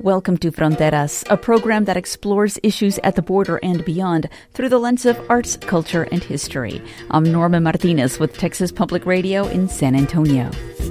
Welcome to Fronteras, a program that explores issues at the border and beyond through the lens of arts, culture, and history. I'm Norma Martinez with Texas Public Radio in San Antonio.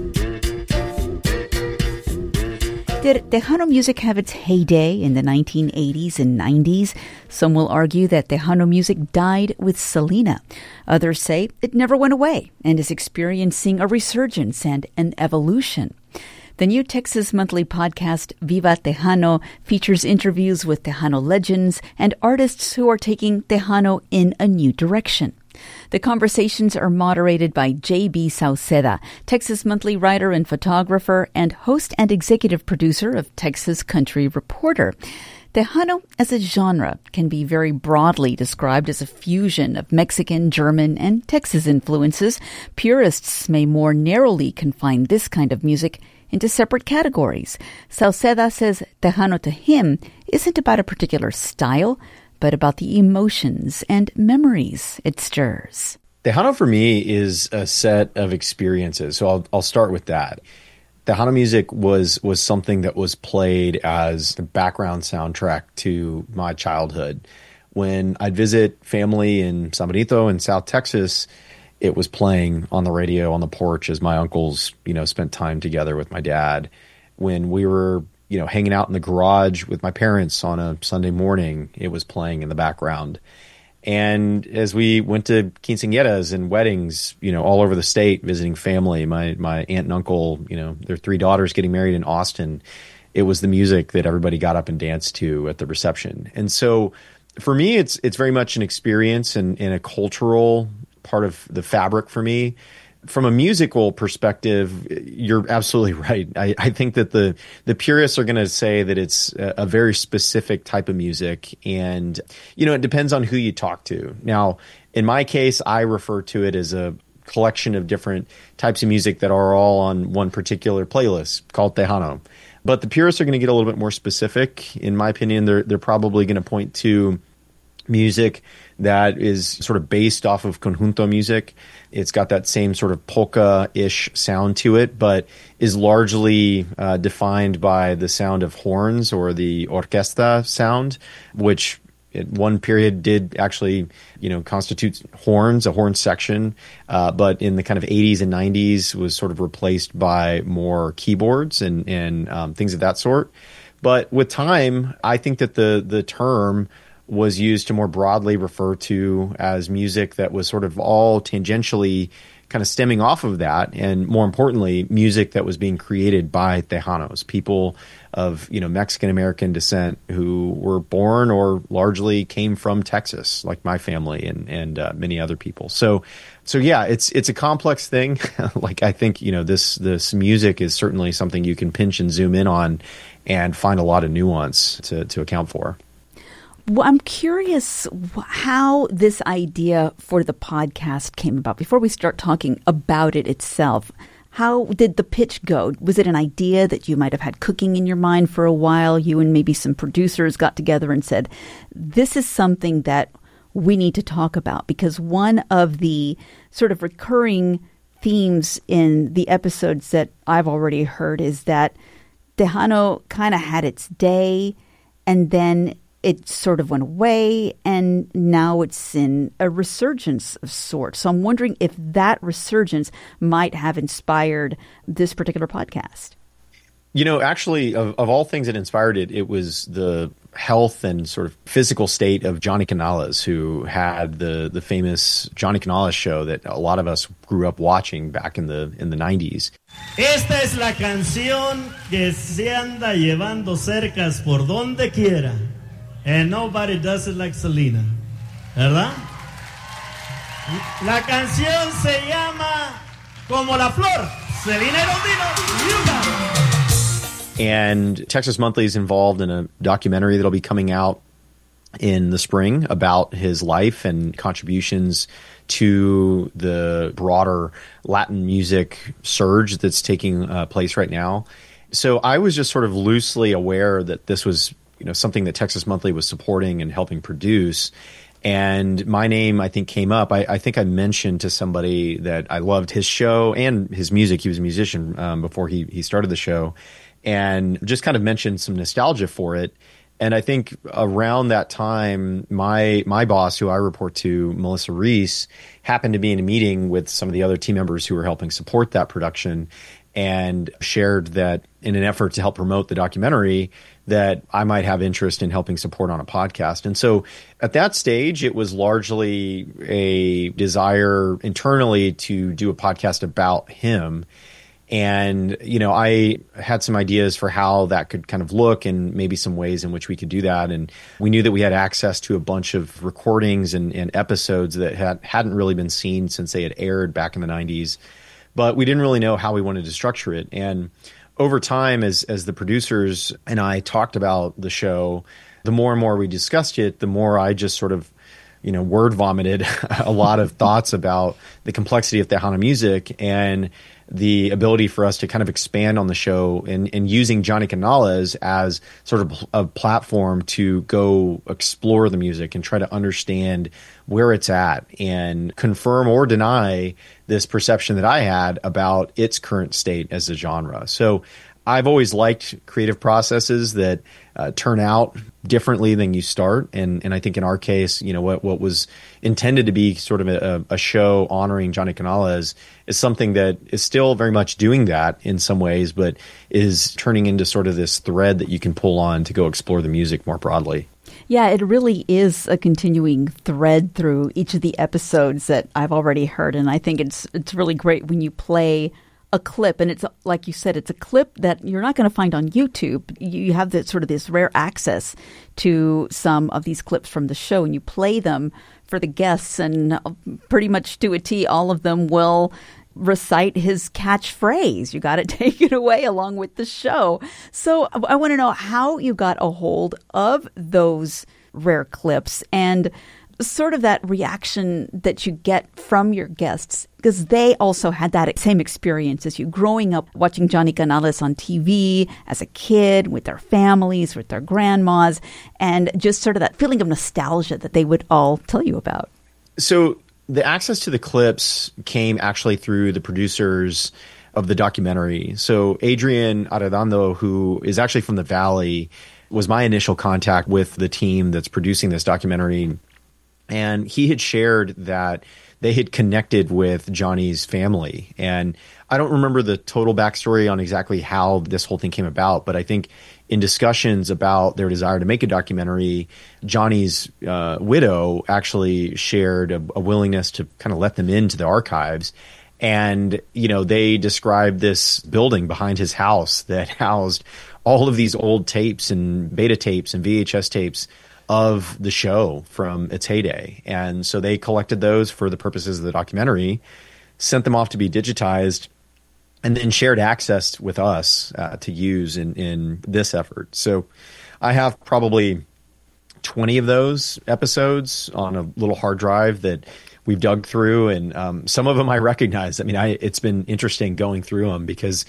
Did Tejano music have its heyday in the 1980s and 90s? Some will argue that Tejano music died with Selena. Others say it never went away and is experiencing a resurgence and an evolution. The new Texas Monthly podcast, Viva Tejano, features interviews with Tejano legends and artists who are taking Tejano in a new direction. The conversations are moderated by J.B. Sauceda, Texas Monthly writer and photographer, and host and executive producer of Texas Country Reporter. Tejano as a genre can be very broadly described as a fusion of Mexican, German, and Texas influences. Purists may more narrowly confine this kind of music into separate categories. Sauceda says Tejano to him isn't about a particular style, but about the emotions and memories it stirs. Tejano for me is a set of experiences. So I'll start with that. Tejano music was something that was played as the background soundtrack to my childhood. When I'd visit family in San Benito in South Texas, it was playing on the radio on the porch as my uncles, spent time together with my dad. When we were hanging out in the garage with my parents on a Sunday morning, it was playing in the background. And as we went to quinceañeras and weddings, all over the state, visiting family, my aunt and uncle, their 3 daughters getting married in Austin, it was the music that everybody got up and danced to at the reception. And so for me, it's very much an experience and a cultural part of the fabric for me. From a musical perspective, you're absolutely right. I think that the purists are going to say that it's a very specific type of music, and it depends on who you talk to. Now, in my case, I refer to it as a collection of different types of music that are all on one particular playlist called Tejano. But the purists are going to get a little bit more specific. In my opinion, they're probably going to point to music that is sort of based off of conjunto music. It's got that same sort of polka-ish sound to it, but is largely defined by the sound of horns or the orquesta sound, which at one period did actually, constitute horns, a horn section, but in the kind of 80s and 90s was sort of replaced by more keyboards and things of that sort. But with time, I think that the term was used to more broadly refer to as music that was sort of all tangentially kind of stemming off of that, and more importantly, music that was being created by Tejanos, people of Mexican-American descent who were born or largely came from Texas, like my family and many other people. So yeah, it's a complex thing. Like I think this music is certainly something you can pinch and zoom in on and find a lot of nuance to account for. Well, I'm curious how this idea for the podcast came about. Before we start talking about it itself, how did the pitch go? Was it an idea that you might have had cooking in your mind for a while? You and maybe some producers got together and said, this is something that we need to talk about, because one of the sort of recurring themes in the episodes that I've already heard is that Tejano kind of had its day and then it sort of went away, and now it's in a resurgence of sorts. So I'm wondering if that resurgence might have inspired this particular podcast. Actually, of all things that inspired it, it was the health and sort of physical state of Johnny Canales, who had the famous Johnny Canales show that a lot of us grew up watching back in the 90s. Esta es la canción que se anda llevando cercas por donde quiera. And nobody does it like Selena, ¿verdad? La canción se llama Como la Flor. Selena Rondino, you got it. And Texas Monthly is involved in a documentary that'll be coming out in the spring about his life and contributions to the broader Latin music surge that's taking place right now. So I was just sort of loosely aware that this was something that Texas Monthly was supporting and helping produce. And my name, I think, came up. I think I mentioned to somebody that I loved his show and his music. He was a musician before he started the show. and just kind of mentioned some nostalgia for it. And I think around that time, my boss, who I report to, Melissa Reese, happened to be in a meeting with some of the other team members who were helping support that production, and shared that in an effort to help promote the documentary, that I might have interest in helping support on a podcast. And so at that stage, it was largely a desire internally to do a podcast about him. And, I had some ideas for how that could kind of look and maybe some ways in which we could do that. And we knew that we had access to a bunch of recordings and episodes that hadn't really been seen since they had aired back in the 90s. But we didn't really know how we wanted to structure it. And over time, as the producers and I talked about the show, the more and more we discussed it, the more I just sort of, word vomited a lot of thoughts about the complexity of Tejano music and the ability for us to kind of expand on the show and using Johnny Canales as sort of a platform to go explore the music and try to understand where it's at and confirm or deny this perception that I had about its current state as a genre. So I've always liked creative processes that turn out differently than you start. And I think in our case, what was intended to be sort of a show honoring Johnny Canales is something that is still very much doing that in some ways, but is turning into sort of this thread that you can pull on to go explore the music more broadly. Yeah, it really is a continuing thread through each of the episodes that I've already heard. And I think it's really great when you play a clip, and it's like you said, it's a clip that you're not going to find on YouTube. You have this rare access to some of these clips from the show, and you play them for the guests, and pretty much to a T, all of them will recite his catchphrase. You got to take it away along with the show. So I want to know how you got a hold of those rare clips and sort of that reaction that you get from your guests, because they also had that same experience as you, growing up watching Johnny Canales on TV as a kid with their families, with their grandmas, and just sort of that feeling of nostalgia that they would all tell you about. So the access to the clips came actually through the producers of the documentary. So Adrian Arredondo, who is actually from the Valley, was my initial contact with the team that's producing this documentary. And he had shared that they had connected with Johnny's family. And I don't remember the total backstory on exactly how this whole thing came about, but I think in discussions about their desire to make a documentary, Johnny's widow actually shared a willingness to kind of let them into the archives. And, they described this building behind his house that housed all of these old tapes and beta tapes and VHS tapes of the show from its heyday. And so they collected those for the purposes of the documentary, sent them off to be digitized, and then shared access with us to use in this effort. So I have probably 20 of those episodes on a little hard drive that we've dug through, and some of them I recognize. I mean, it's been interesting going through them because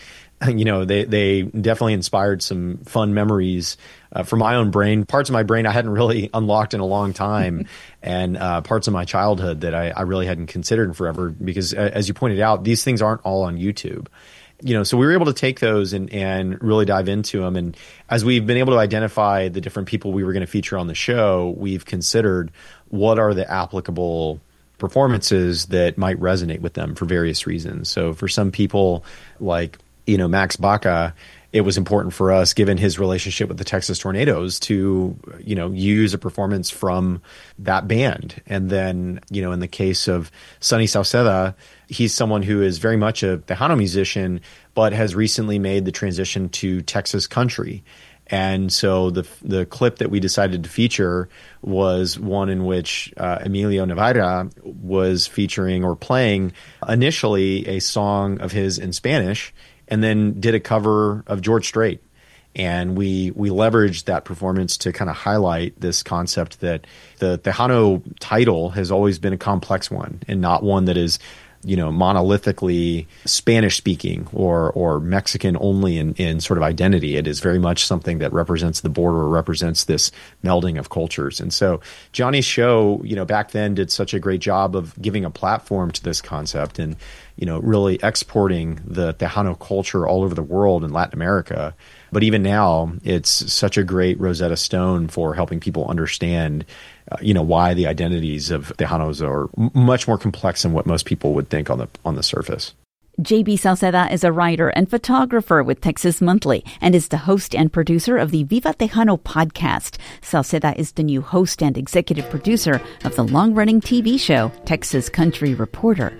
they definitely inspired some fun memories for my own brain, parts of my brain I hadn't really unlocked in a long time, and parts of my childhood that I really hadn't considered in forever, because as you pointed out, these things aren't all on YouTube. So we were able to take those and really dive into them. And as we've been able to identify the different people we were going to feature on the show, we've considered what are the applicable performances that might resonate with them for various reasons. So for some people, like Max Baca, it was important for us, given his relationship with the Texas Tornadoes, to, use a performance from that band. And then, in the case of Sonny Sauceda, he's someone who is very much a Tejano musician, but has recently made the transition to Texas country. And so the clip that we decided to feature was one in which Emilio Navarra was featuring or playing initially a song of his in Spanish, and then did a cover of George Strait. And we leveraged that performance to kind of highlight this concept that the Tejano title has always been a complex one, and not one that is monolithically Spanish speaking or Mexican only in sort of identity. It is very much something that represents the border, represents this melding of cultures. And so Johnny's show, back then did such a great job of giving a platform to this concept and, really exporting the Tejano culture all over the world in Latin America. But even now, it's such a great Rosetta Stone for helping people understand, why the identities of Tejanos are much more complex than what most people would think on the surface. J.B. Salceda is a writer and photographer with Texas Monthly and is the host and producer of the Viva Tejano podcast. Salceda is the new host and executive producer of the long-running TV show Texas Country Reporter.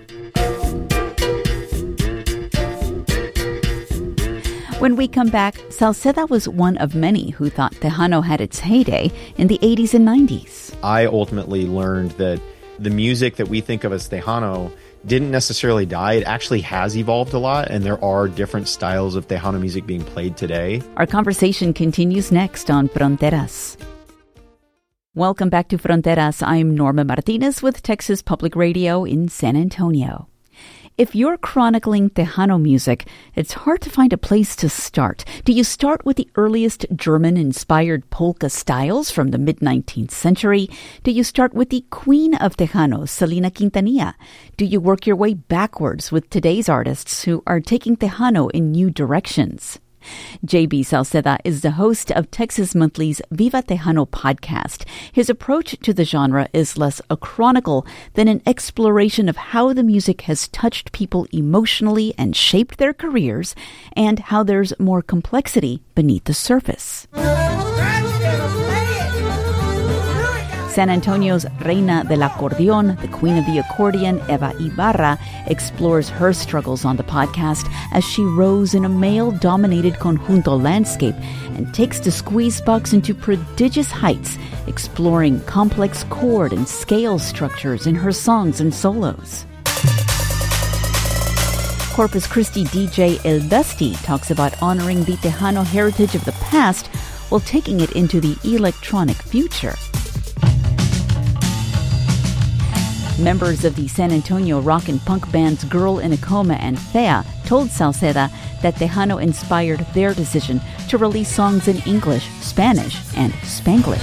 When we come back, Salceda was one of many who thought Tejano had its heyday in the 80s and 90s. I ultimately learned that the music that we think of as Tejano didn't necessarily die. It actually has evolved a lot, and there are different styles of Tejano music being played today. Our conversation continues next on Fronteras. Welcome back to Fronteras. I'm Norma Martinez with Texas Public Radio in San Antonio. If you're chronicling Tejano music, it's hard to find a place to start. Do you start with the earliest German-inspired polka styles from the mid-19th century? Do you start with the queen of Tejano, Selena Quintanilla? Do you work your way backwards with today's artists who are taking Tejano in new directions? J.B. Salceda is the host of Texas Monthly's Viva Tejano podcast. His approach to the genre is less a chronicle than an exploration of how the music has touched people emotionally and shaped their careers, and how there's more complexity beneath the surface. San Antonio's Reina del Acordeón, the queen of the accordion, Eva Ibarra, explores her struggles on the podcast as she rose in a male-dominated conjunto landscape and takes the squeeze box into prodigious heights, exploring complex chord and scale structures in her songs and solos. Corpus Christi DJ El Dusty talks about honoring the Tejano heritage of the past while taking it into the electronic future. Members of the San Antonio rock and punk bands Girl in a Coma and Thea told Salceda that Tejano inspired their decision to release songs in English, Spanish, and Spanglish.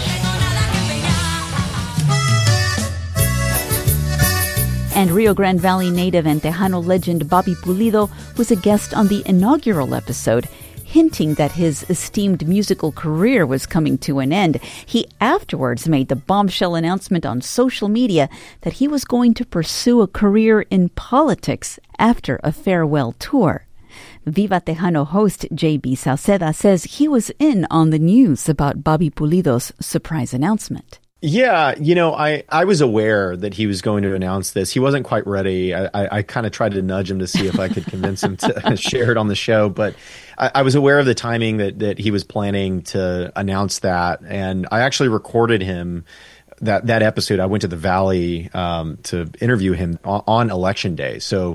And Rio Grande Valley native and Tejano legend Bobby Pulido was a guest on the inaugural episode, hinting that his esteemed musical career was coming to an end. He afterwards made the bombshell announcement on social media that he was going to pursue a career in politics after a farewell tour. Viva Tejano host J.B. Salceda says he was in on the news about Bobby Pulido's surprise announcement. Yeah, I was aware that he was going to announce this. He wasn't quite ready. I kind of tried to nudge him to see if I could convince him to share it on the show, but I was aware of the timing that he was planning to announce that, and I actually recorded him that episode. I went to the Valley to interview him on Election Day. So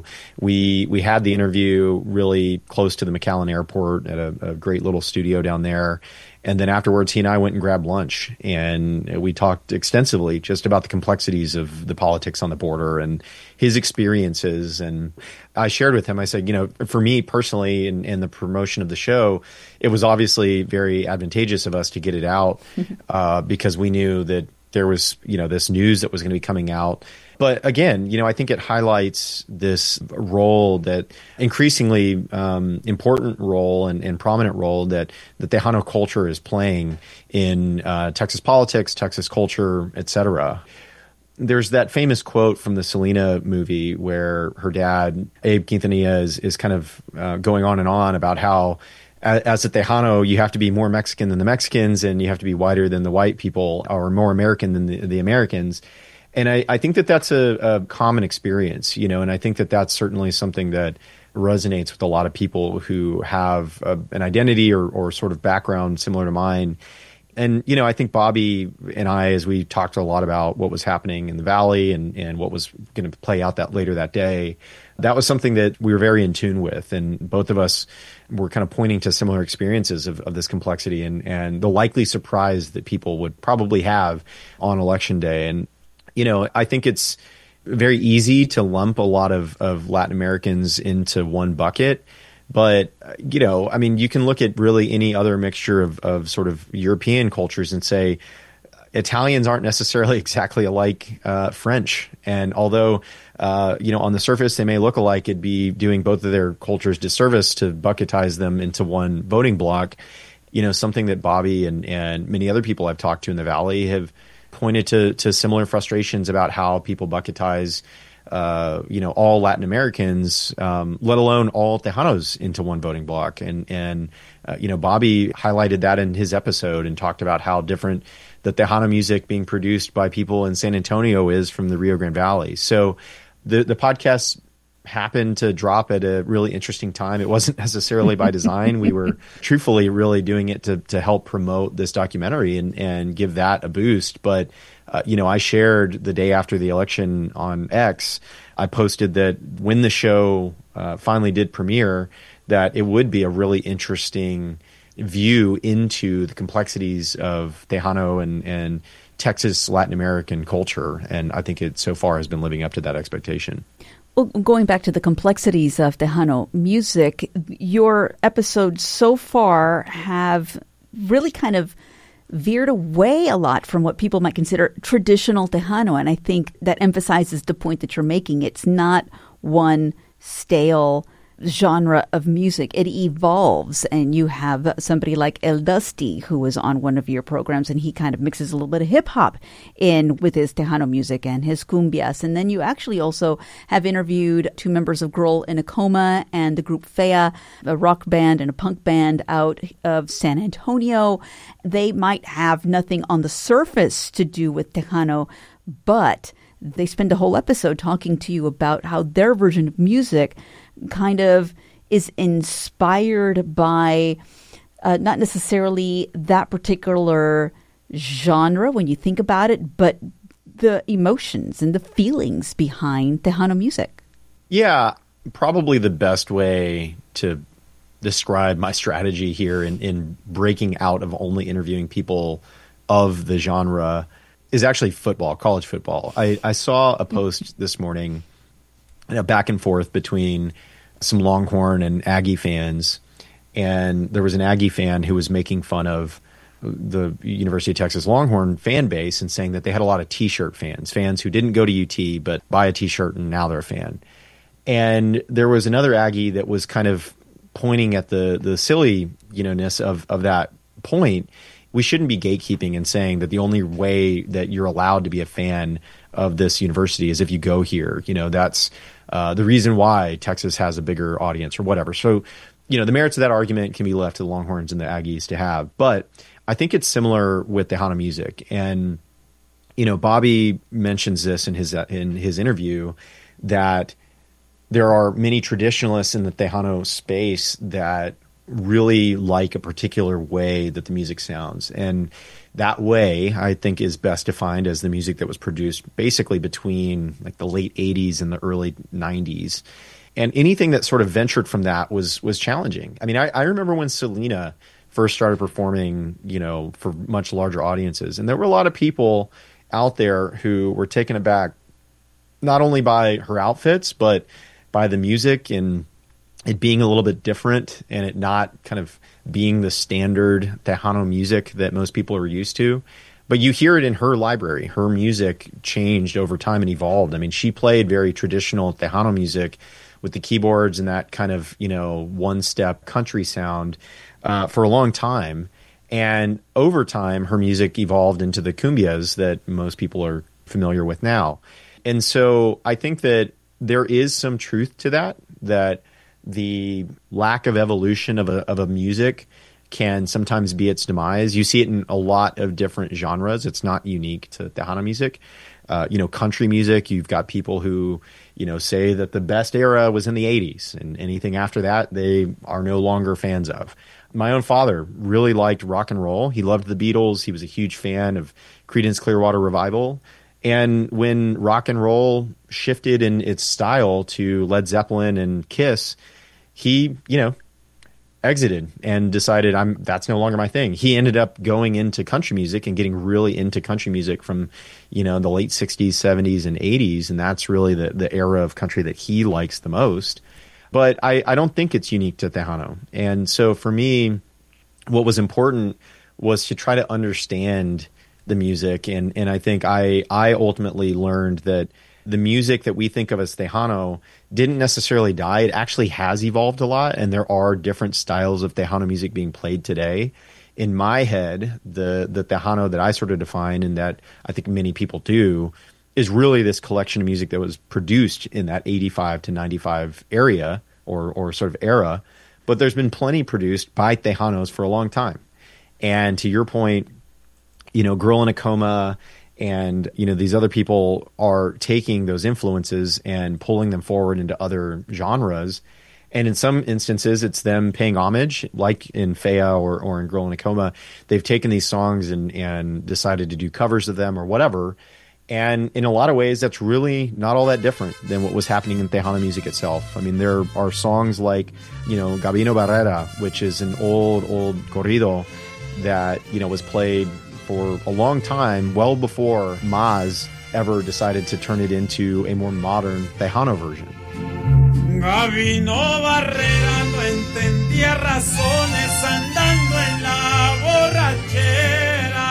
we had the interview really close to the McAllen Airport at a great little studio down there. And then afterwards, he and I went and grabbed lunch, and we talked extensively just about the complexities of the politics on the border and his experiences. And I shared with him, I said, for me personally in the promotion of the show, it was obviously very advantageous of us to get it out because we knew that there was, this news that was going to be coming out. But again, I think it highlights this role that increasingly important role and prominent role that the Tejano culture is playing in Texas politics, Texas culture, etc. There's that famous quote from the Selena movie where her dad, Abe Quintanilla, is kind of going on and on about how as a Tejano, you have to be more Mexican than the Mexicans, and you have to be whiter than the white people, or more American than the Americans. And I think that that's a common experience, and I think that that's certainly something that resonates with a lot of people who have an identity or sort of background similar to mine. And, I think Bobby and I, as we talked a lot about what was happening in the Valley and what was going to play out later that day, that was something that we were very in tune with. And both of us were kind of pointing to similar experiences of this complexity and the likely surprise that people would probably have on Election Day. And, I think it's very easy to lump a lot of Latin Americans into one bucket. But, I mean, you can look at really any other mixture of sort of European cultures and say Italians aren't necessarily exactly alike French. And although, on the surface they may look alike, it'd be doing both of their cultures disservice to bucketize them into one voting block. Something that Bobby and many other people I've talked to in the Valley have pointed to similar frustrations about how people bucketize all Latin Americans, let alone all Tejanos into one voting block. And Bobby highlighted that in his episode and talked about how different the Tejano music being produced by people in San Antonio is from the Rio Grande Valley. So the podcast happened to drop at a really interesting time. It wasn't necessarily by design. We were truthfully really doing it to help promote this documentary and give that a boost. But I shared the day after the election on X, I posted that when the show finally did premiere, that it would be a really interesting view into the complexities of Tejano and Texas Latin American culture. And I think it so far has been living up to that expectation. Well, going back to the complexities of Tejano music, your episodes so far have really kind of veered away a lot from what people might consider traditional Tejano. And I think that emphasizes the point that you're making. It's not one stale genre of music. It evolves, and you have somebody like El Dusty, who was on one of your programs, and he kind of mixes a little bit of hip-hop in with his Tejano music and his cumbias. And then you actually also have interviewed two members of Grohl in a Coma and the group Fea, a rock band and a punk band out of San Antonio. They might have nothing on the surface to do with Tejano, but they spend a whole episode talking to you about how their version of music kind of is inspired by not necessarily that particular genre when you think about it, but the emotions and the feelings behind Tejano music. Yeah, probably the best way to describe my strategy here in breaking out of only interviewing people of the genre is actually football, college football. I saw a post this morning, back and forth between some Longhorn and Aggie fans, and there was an Aggie fan who was making fun of the University of Texas Longhorn fan base and saying that they had a lot of T-shirt fans who didn't go to UT but buy a T-shirt and now they're a fan. And there was another Aggie that was kind of pointing at the silliness of that point. We shouldn't be gatekeeping and saying that the only way that you're allowed to be a fan of this university is if you go here. That's the reason why Texas has a bigger audience or whatever. So, the merits of that argument can be left to the Longhorns and the Aggies to have. But I think it's similar with Tejano music. And, Bobby mentions this in his interview that there are many traditionalists in the Tejano space that really like a particular way that the music sounds. And that way, I think, is best defined as the music that was produced basically between like the late 80s and the early 90s. And anything that sort of ventured from that was challenging. I mean, I remember when Selena first started performing, for much larger audiences. And there were a lot of people out there who were taken aback not only by her outfits, but by the music and it being a little bit different and it not kind of being the standard Tejano music that most people are used to. But you hear it in her library. Her music changed over time and evolved. I mean, she played very traditional Tejano music with the keyboards and that kind of, one-step country sound for a long time. And over time, her music evolved into the cumbias that most people are familiar with now. And so I think that there is some truth to that the lack of evolution of a music can sometimes be its demise. You see it in a lot of different genres. It's not unique to Tejano music. Country music, you've got people who, say that the best era was in the 80s and anything after that, they are no longer fans of. My own father really liked rock and roll. He loved the Beatles. He was a huge fan of Creedence Clearwater Revival. And when rock and roll shifted in its style to Led Zeppelin and Kiss, he, exited and decided that's no longer my thing. He ended up going into country music and getting really into country music from, the late 60s, 70s, and 80s. And that's really the era of country that he likes the most. But I don't think it's unique to Tejano. And so for me, what was important was to try to understand the music. And I think I ultimately learned that the music that we think of as Tejano didn't necessarily die. It actually has evolved a lot, and there are different styles of Tejano music being played today. In my head, the Tejano that I sort of define, and that I think many people do, is really this collection of music that was produced in that 85 to 95 area or sort of era. But there's been plenty produced by Tejanos for a long time. And to your point, Girl in a Coma and, these other people are taking those influences and pulling them forward into other genres. And in some instances, it's them paying homage, like in Fea or in Girl in a Coma. They've taken these songs and decided to do covers of them or whatever. And in a lot of ways, that's really not all that different than what was happening in Tejano music itself. I mean, there are songs like, Gabino Barrera, which is an old corrido that, was played for a long time, well before Maz ever decided to turn it into a more modern Tejano version. Gabino Barrera no entendía razones andando en la borrachera.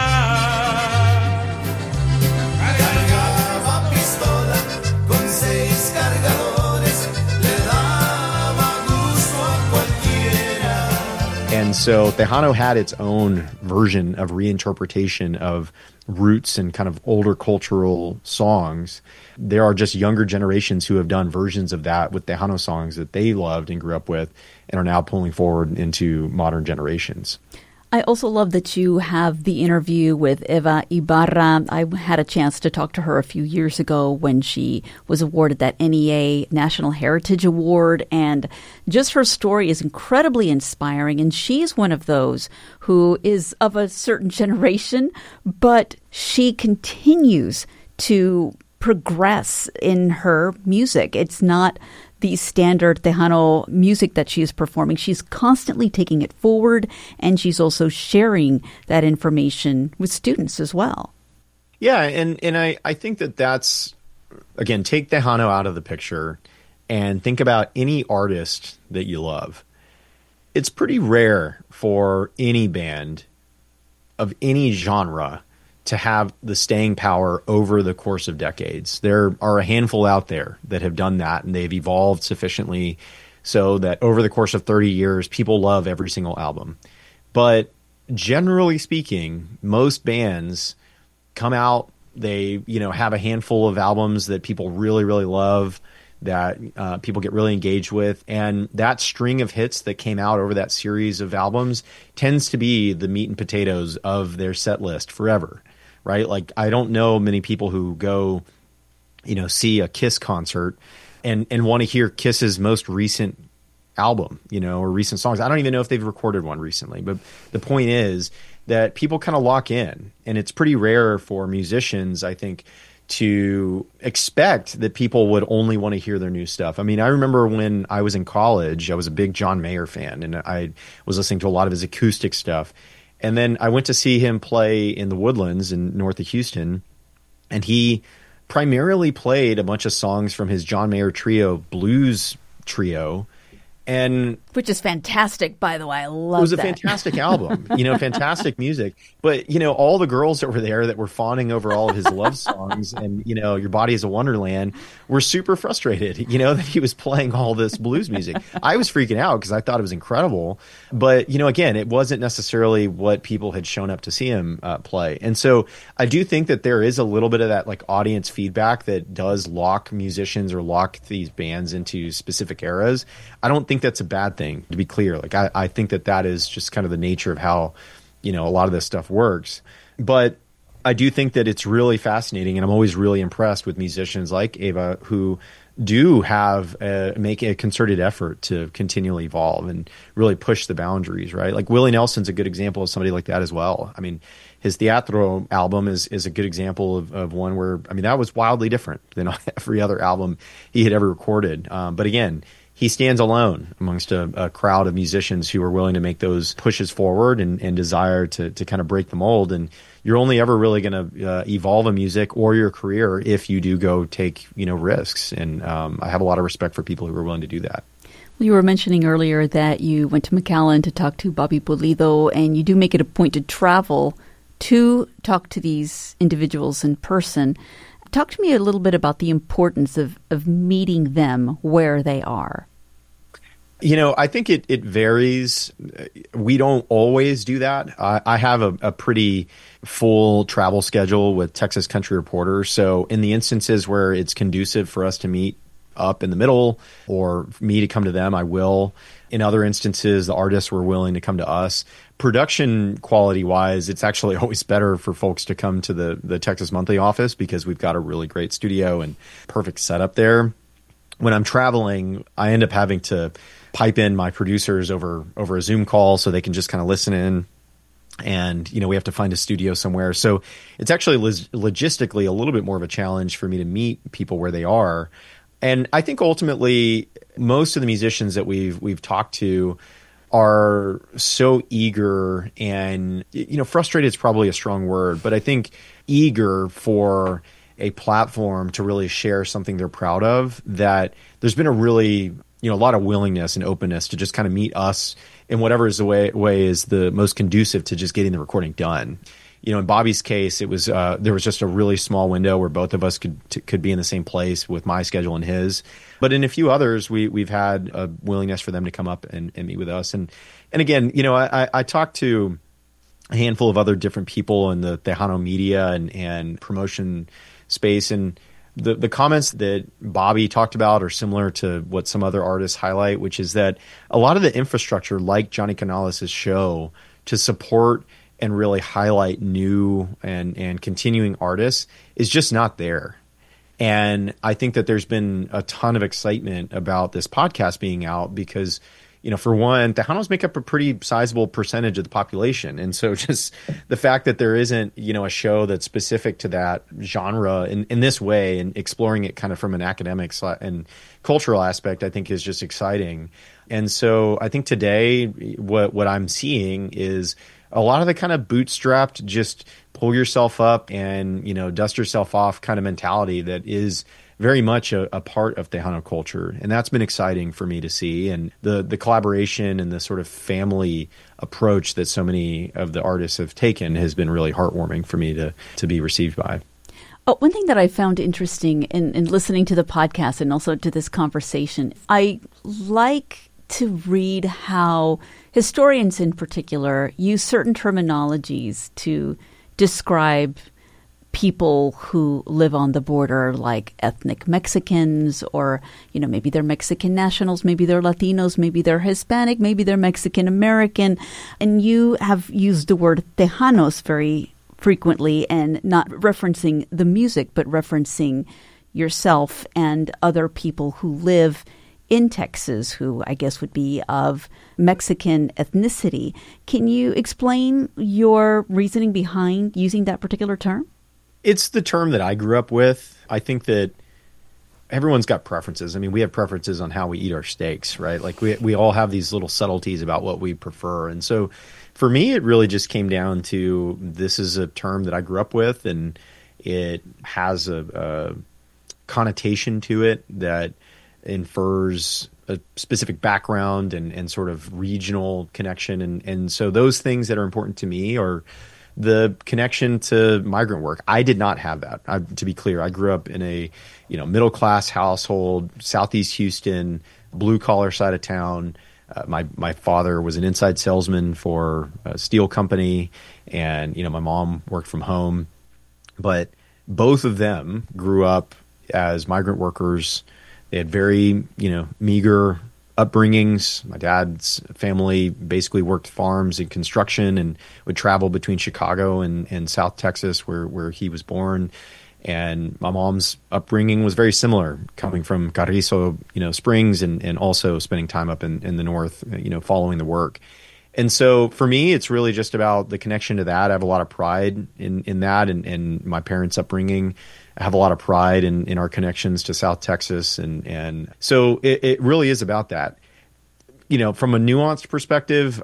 Cargaba pistola con 6 cargadores, le daba gusto a cualquiera. And so Tejano had its own version of reinterpretation of roots and kind of older cultural songs. There are just younger generations who have done versions of that with Tejano songs that they loved and grew up with and are now pulling forward into modern generations. I also love that you have the interview with Eva Ibarra. I had a chance to talk to her a few years ago when she was awarded that NEA National Heritage Award. And just her story is incredibly inspiring. And she's one of those who is of a certain generation, but she continues to progress in her music. It's not the standard Tejano music that she is performing. She's constantly taking it forward, and she's also sharing that information with students as well. Yeah, and I think that's, again, take Tejano out of the picture and think about any artist that you love. It's pretty rare for any band of any genre to have the staying power over the course of decades. There are a handful out there that have done that, and they've evolved sufficiently so that over the course of 30 years, people love every single album. But generally speaking, most bands come out, they have a handful of albums that people really, really love, that people get really engaged with. And that string of hits that came out over that series of albums tends to be the meat and potatoes of their set list forever. Right? Like, I don't know many people who go, see a Kiss concert and want to hear Kiss's most recent album, or recent songs. I don't even know if they've recorded one recently, but the point is that people kind of lock in, and it's pretty rare for musicians, I think, to expect that people would only want to hear their new stuff. I mean, I remember when I was in college, I was a big John Mayer fan, and I was listening to a lot of his acoustic stuff. And then I went to see him play in the Woodlands in north of Houston, and he primarily played a bunch of songs from his John Mayer Trio blues trio. And which is fantastic, by the way. I love that. It was a fantastic album, fantastic music. But, all the girls that were there that were fawning over all of his love songs and, Your Body is a Wonderland were super frustrated, that he was playing all this blues music. I was freaking out because I thought it was incredible. But, again, it wasn't necessarily what people had shown up to see him play. And so I do think that there is a little bit of that like audience feedback that does lock musicians or lock these bands into specific eras. I don't think that's a bad thing, to be clear. Like, I think that is just kind of the nature of how, a lot of this stuff works. But I do think that it's really fascinating, and I'm always really impressed with musicians like Eva who do make a concerted effort to continually evolve and really push the boundaries, right? Like Willie Nelson's a good example of somebody like that as well. I mean, his Teatro album is a good example of one where, that was wildly different than every other album he had ever recorded. But again, he stands alone amongst a crowd of musicians who are willing to make those pushes forward and desire to kind of break the mold. And you're only ever really going to evolve a music or your career if you do go take, risks. And I have a lot of respect for people who are willing to do that. Well, you were mentioning earlier that you went to McAllen to talk to Bobby Pulido, and you do make it a point to travel to talk to these individuals in person. Talk to me a little bit about the importance of meeting them where they are. I think it varies. We don't always do that. I have a pretty full travel schedule with Texas Country Reporters. So in the instances where it's conducive for us to meet up in the middle or me to come to them, I will. In other instances, the artists were willing to come to us. Production quality-wise, it's actually always better for folks to come to the Texas Monthly office because we've got a really great studio and perfect setup there. When I'm traveling, I end up having to pipe in my producers over a Zoom call so they can just kind of listen in. And, we have to find a studio somewhere. So it's actually logistically a little bit more of a challenge for me to meet people where they are. And I think ultimately most of the musicians that we've talked to are so eager and, frustrated is probably a strong word, but I think eager for a platform to really share something they're proud of, that there's been a really, a lot of willingness and openness to just kind of meet us in whatever is the way is the most conducive to just getting the recording done. In Bobby's case, it was there was just a really small window where both of us could be in the same place with my schedule and his. But in a few others, we've had a willingness for them to come up and meet with us. And again, I talked to a handful of other different people in the Tejano media and promotion space, and the comments that Bobby talked about are similar to what some other artists highlight, which is that a lot of the infrastructure, like Johnny Canales' show, to support and really highlight new and continuing artists is just not there. And I think that there's been a ton of excitement about this podcast being out because, for one, Tejanos make up a pretty sizable percentage of the population. And so just the fact that there isn't, a show that's specific to that genre in this way and exploring it kind of from an academic and cultural aspect, I think is just exciting. And so I think today what I'm seeing is a lot of the kind of bootstrapped, just pull yourself up and, dust yourself off kind of mentality that is very much a part of Tejano culture. And that's been exciting for me to see. And the collaboration and the sort of family approach that so many of the artists have taken has been really heartwarming for me to be received by. Oh, one thing that I found interesting in listening to the podcast and also to this conversation, I like to read how historians in particular use certain terminologies to describe people who live on the border, like ethnic Mexicans, or, maybe they're Mexican nationals, maybe they're Latinos, maybe they're Hispanic, maybe they're Mexican American. And you have used the word Tejanos very frequently, and not referencing the music, but referencing yourself and other people who live in Texas, who I guess would be of Mexican ethnicity. Can you explain your reasoning behind using that particular term? It's the term that I grew up with. I think that everyone's got preferences. I mean, we have preferences on how we eat our steaks, right? Like we all have these little subtleties about what we prefer. And so for me, it really just came down to, this is a term that I grew up with, and it has a connotation to it that infers a specific background and sort of regional connection. And so those things that are important to me are the connection to migrant work. I did not have that. To be clear, I grew up in a middle-class household, Southeast Houston, blue-collar side of town. My father was an inside salesman for a steel company, and my mom worked from home. But both of them grew up as migrant workers. They had very, meager upbringings. My dad's family basically worked farms and construction and would travel between Chicago and South Texas, where he was born. And my mom's upbringing was very similar, coming from Carrizo, Springs, and also spending time up in the north, following the work. And so for me, it's really just about the connection to that. I have a lot of pride in that and my parents' upbringing. have a lot of pride in our connections to South Texas. And so it really is about that. From a nuanced perspective,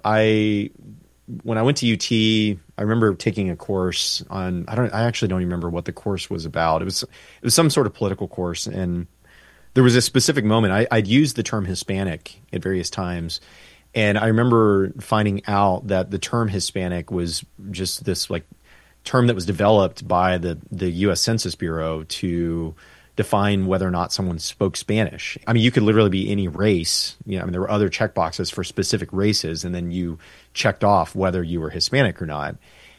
when I went to UT, I remember taking a course on, I actually don't even remember what the course was about. It was some sort of political course. And there was a specific moment I'd used the term Hispanic at various times. And I remember finding out that the term Hispanic was just this like term that was developed by the U.S. Census Bureau to define whether or not someone spoke Spanish. I mean, you could literally be any race. There were other checkboxes for specific races, and then you checked off whether you were Hispanic or not.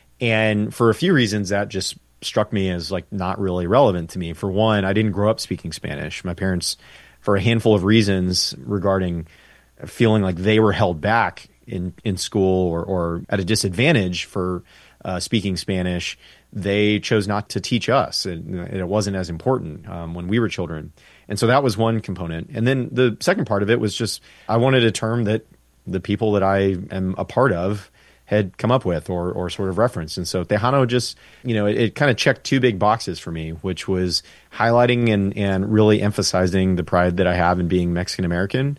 And for a few reasons, that just struck me as like not really relevant to me. For one, I didn't grow up speaking Spanish. My parents, for a handful of reasons regarding feeling like they were held back in school or at a disadvantage for speaking Spanish, they chose not to teach us, and it wasn't as important when we were children. And so that was one component. And then the second part of it was just I wanted a term that the people that I am a part of had come up with or sort of referenced. And so Tejano just, it kind of checked two big boxes for me, which was highlighting and really emphasizing the pride that I have in being Mexican American,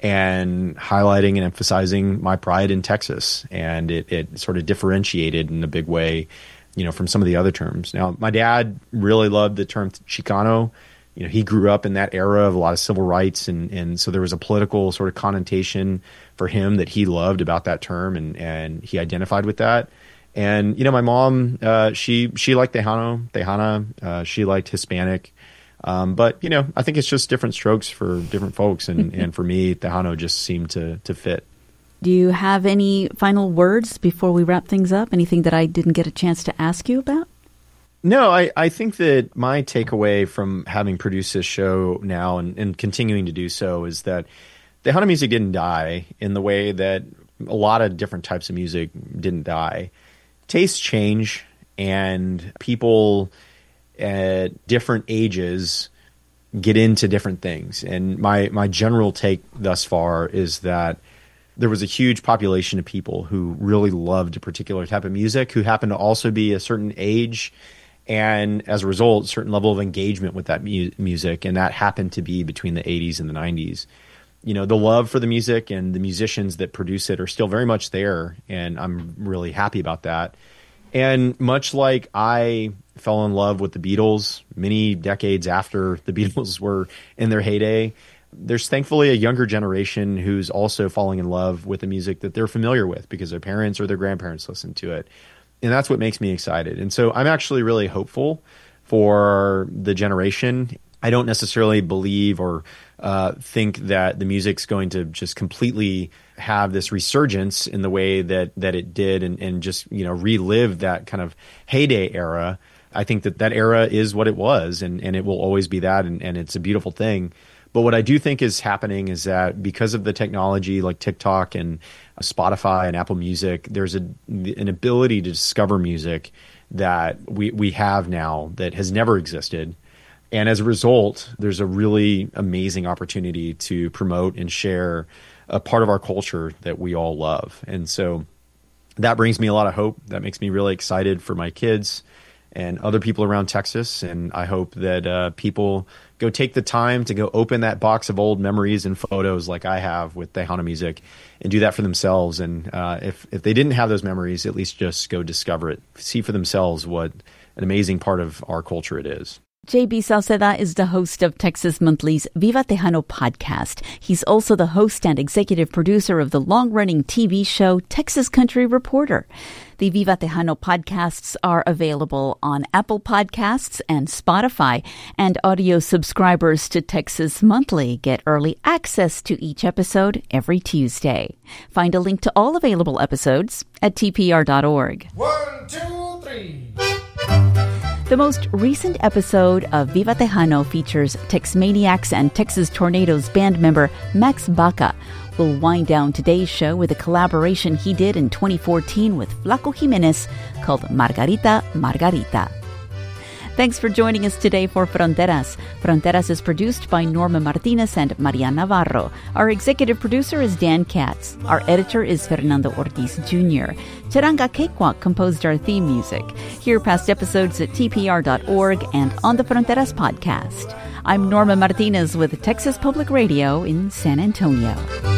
and highlighting and emphasizing my pride in Texas. And it sort of differentiated in a big way, from some of the other terms. Now, my dad really loved the term Chicano. He grew up in that era of a lot of civil rights. And so there was a political sort of connotation for him that he loved about that term. And he identified with that. And, my mom, she liked Tejana. She liked Hispanic. But, I think it's just different strokes for different folks. And for me, Tejano just seemed to fit. Do you have any final words before we wrap things up? Anything that I didn't get a chance to ask you about? No, I think that my takeaway from having produced this show now and continuing to do so is that Tejano music didn't die in the way that a lot of different types of music didn't die. Tastes change, and people at different ages get into different things. And my general take thus far is that there was a huge population of people who really loved a particular type of music, who happened to also be a certain age, and as a result, a certain level of engagement with that music. And that happened to be between the 80s and the 90s. The love for the music and the musicians that produce it are still very much there, and I'm really happy about that. And much like I fell in love with the Beatles many decades after the Beatles were in their heyday, there's thankfully a younger generation who's also falling in love with the music that they're familiar with because their parents or their grandparents listened to it. And that's what makes me excited. And so I'm actually really hopeful for the generation. I don't necessarily believe or think that the music's going to just completely have this resurgence in the way that it did and just, relive that kind of heyday era. I think that era is what it was, and it will always be that, and it's a beautiful thing. But what I do think is happening is that because of the technology like TikTok and Spotify and Apple Music, there's an ability to discover music that we have now that has never existed. And as a result, there's a really amazing opportunity to promote and share a part of our culture that we all love. And so that brings me a lot of hope. That makes me really excited for my kids and other people around Texas. And I hope that people go take the time to go open that box of old memories and photos like I have with Tejano music and do that for themselves. And if they didn't have those memories, at least just go discover it, see for themselves what an amazing part of our culture it is. J.B. Sauceda is the host of Texas Monthly's Viva Tejano podcast. He's also the host and executive producer of the long-running TV show Texas Country Reporter. The Viva Tejano podcasts are available on Apple Podcasts and Spotify, and audio subscribers to Texas Monthly get early access to each episode every Tuesday. Find a link to all available episodes at tpr.org. 1, 2, 3. The most recent episode of Viva Tejano features Tex-Maniacs and Texas Tornadoes band member Max Baca. We'll wind down today's show with a collaboration he did in 2014 with Flaco Jimenez called Margarita, Margarita. Thanks for joining us today for Fronteras. Fronteras is produced by Norma Martinez and Maria Navarro. Our executive producer is Dan Katz. Our editor is Fernando Ortiz Jr. Charanga Cakewalk composed our theme music. Hear past episodes at tpr.org and on the Fronteras podcast. I'm Norma Martinez with Texas Public Radio in San Antonio.